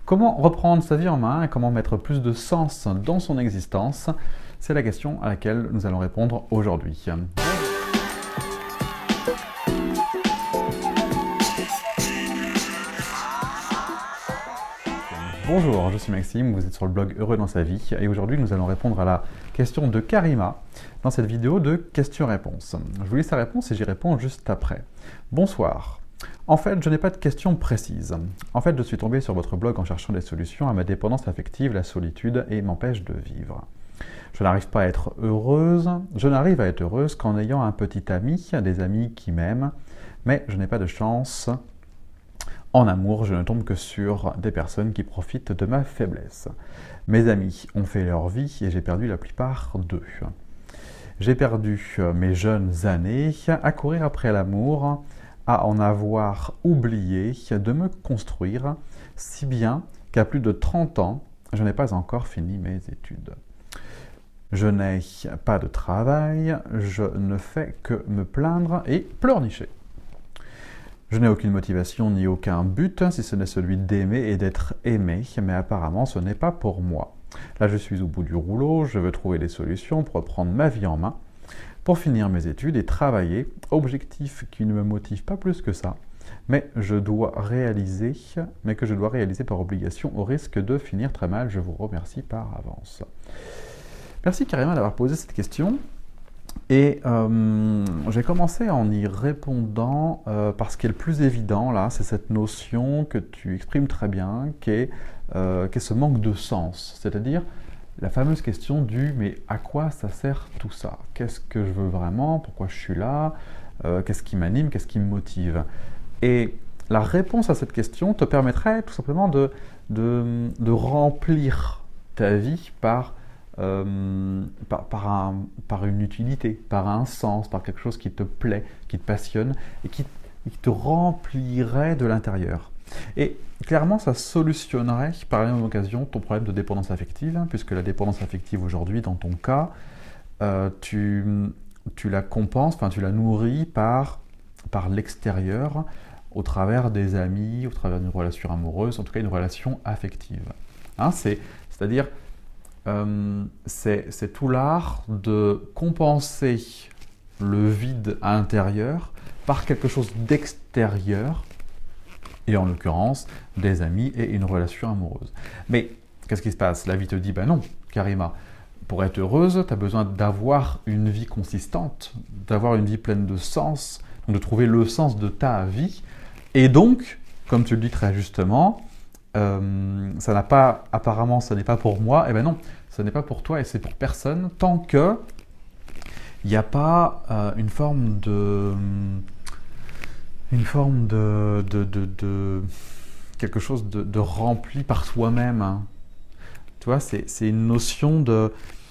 Comment reprendre sa vie en main et comment mettre plus de sens dans son existence? C'est la question à laquelle nous allons répondre aujourd'hui. Bonjour, je suis Maxime, vous êtes sur le blog Heureux dans sa vie et aujourd'hui nous allons répondre à la question de Karima dans cette vidéo de questions-réponses. Je vous lis sa réponse et j'y réponds juste après. Bonsoir. En fait, je n'ai pas de questions précises. En fait, je suis tombé sur votre blog en cherchant des solutions à ma dépendance affective, la solitude, et m'empêche de vivre. Je n'arrive pas à être heureuse, je n'arrive à être heureuse qu'en ayant un petit ami, des amis qui m'aiment, mais je n'ai pas de chance. En amour, je ne tombe que sur des personnes qui profitent de ma faiblesse. Mes amis ont fait leur vie et j'ai perdu la plupart d'eux. J'ai perdu mes jeunes années à courir après l'amour, à en avoir oublié de me construire, si bien qu'à plus de 30 ans, je n'ai pas encore fini mes études. Je n'ai pas de travail, je ne fais que me plaindre et pleurnicher. Je n'ai aucune motivation ni aucun but, si ce n'est celui d'aimer et d'être aimé, mais apparemment ce n'est pas pour moi. Là je suis au bout du rouleau, je veux trouver des solutions pour reprendre ma vie en main, pour finir mes études et travailler, objectif qui ne me motive pas plus que ça, mais que je dois réaliser par obligation au risque de finir très mal. Je vous remercie par avance. Merci Karima d'avoir posé cette question. Et j'ai commencé en y répondant parce qu'est le plus évident là, c'est cette notion que tu exprimes très bien, qu'est ce manque de sens, c'est-à-dire la fameuse question du « mais à quoi ça sert tout ça? Qu'est-ce que je veux vraiment? Pourquoi je suis là? Qu'est-ce qui m'anime? Qu'est-ce qui me motive ?» Et la réponse à cette question te permettrait tout simplement de remplir ta vie par une utilité, par un sens, par quelque chose qui te plaît, qui te passionne et qui te remplirait de l'intérieur. Et clairement, ça solutionnerait par la même occasion ton problème de dépendance affective, puisque la dépendance affective aujourd'hui, dans ton cas, tu la compenses, enfin tu la nourris par l'extérieur, au travers des amis, au travers d'une relation amoureuse, en tout cas une relation affective. Hein, c'est-à-dire, c'est tout l'art de compenser le vide intérieur par quelque chose d'extérieur, et en l'occurrence des amis et une relation amoureuse. Mais qu'est-ce qui se passe? La vie te dit, ben non, Karima, pour être heureuse, tu as besoin d'avoir une vie consistante, d'avoir une vie pleine de sens, de trouver le sens de ta vie, et donc, comme tu le dis très justement, apparemment, ça n'est pas pour moi. Eh bien non, ça n'est pas pour toi et c'est pour personne tant que il n'y a pas une forme de quelque chose de rempli par soi-même. Hein. Tu vois, c'est une notion de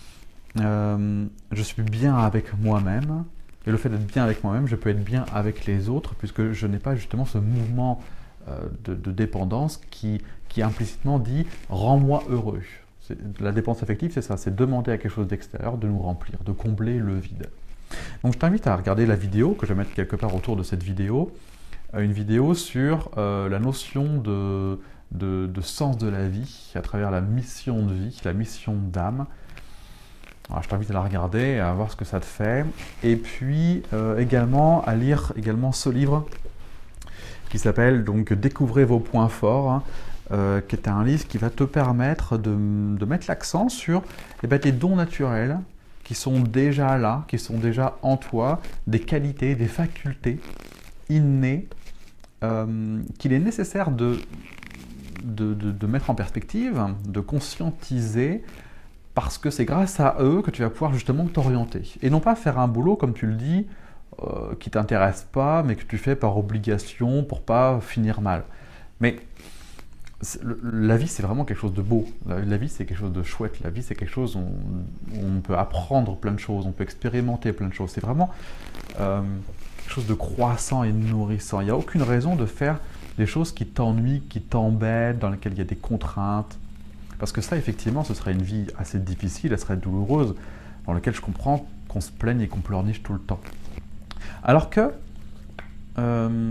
je suis bien avec moi-même et le fait d'être bien avec moi-même, je peux être bien avec les autres puisque je n'ai pas justement ce mouvement de dépendance qui implicitement dit « rends-moi heureux ». La dépendance affective, c'est ça, c'est demander à quelque chose d'extérieur de nous remplir, de combler le vide. Donc je t'invite à regarder la vidéo, que je vais mettre quelque part autour de cette vidéo, une vidéo sur la notion de sens de la vie à travers la mission de vie, la mission d'âme. Alors, je t'invite à la regarder, à voir ce que ça te fait, et puis également à lire ce livre qui s'appelle donc « Découvrez vos points forts hein, », qui est un livre qui va te permettre de mettre l'accent sur tes dons naturels qui sont déjà là, qui sont déjà en toi, des qualités, des facultés innées qu'il est nécessaire de mettre en perspective, de conscientiser, parce que c'est grâce à eux que tu vas pouvoir justement t'orienter. Et non pas faire un boulot, comme tu le dis, qui ne t'intéresse pas, mais que tu fais par obligation pour pas finir mal. Mais la vie, c'est vraiment quelque chose de beau. La vie, c'est quelque chose de chouette. La vie, c'est quelque chose où on peut apprendre plein de choses, on peut expérimenter plein de choses. C'est vraiment quelque chose de croissant et nourrissant. Il n'y a aucune raison de faire des choses qui t'ennuient, qui t'embêtent, dans lesquelles il y a des contraintes. Parce que ça, effectivement, ce serait une vie assez difficile, elle serait douloureuse, dans laquelle je comprends qu'on se plaigne et qu'on pleurniche tout le temps. Alors que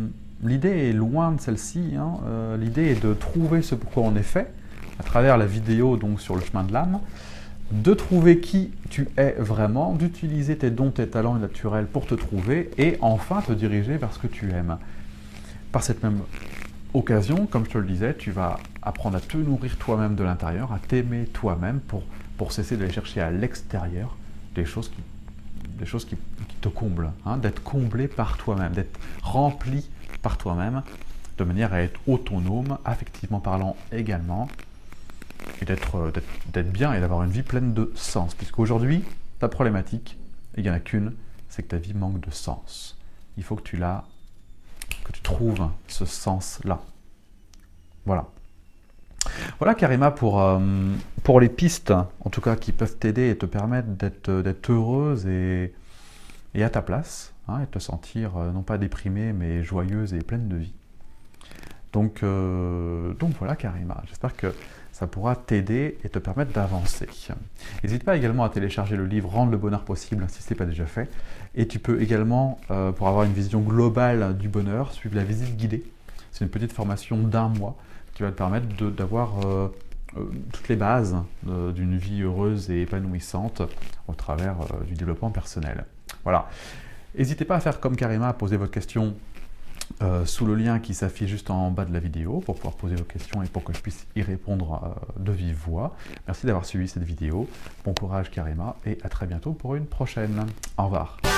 l'idée est loin de celle-ci. Hein. L'idée est de trouver ce pourquoi on est fait, à travers la vidéo donc sur le chemin de l'âme, de trouver qui tu es vraiment, d'utiliser tes dons, tes talents naturels pour te trouver, et enfin te diriger vers ce que tu aimes. Par cette même occasion, comme je te le disais, tu vas apprendre à te nourrir toi-même de l'intérieur, à t'aimer toi-même pour cesser d'aller chercher à l'extérieur des choses qui te comblent, hein, d'être comblé par toi-même, d'être rempli par toi-même, de manière à être autonome, affectivement parlant également, et d'être bien et d'avoir une vie pleine de sens. Puisqu'aujourd'hui, ta problématique, il n'y en a qu'une, c'est que ta vie manque de sens. Il faut que tu trouves ce sens-là. Voilà. Voilà Karima pour les pistes, en tout cas qui peuvent t'aider et te permettre d'être heureuse et à ta place, hein, et te sentir non pas déprimée mais joyeuse et pleine de vie. Donc voilà Karima, j'espère que ça pourra t'aider et te permettre d'avancer. N'hésite pas également à télécharger le livre Rendre le bonheur possible si ce n'est pas déjà fait. Et tu peux également, pour avoir une vision globale du bonheur, suivre la visite guidée. C'est une petite formation d'1 mois qui va te permettre d'avoir toutes les bases d'une vie heureuse et épanouissante au travers du développement personnel. Voilà. N'hésitez pas à faire comme Karima, à poser votre question sous le lien qui s'affiche juste en bas de la vidéo pour pouvoir poser vos questions et pour que je puisse y répondre de vive voix. Merci d'avoir suivi cette vidéo. Bon courage Karima et à très bientôt pour une prochaine. Au revoir.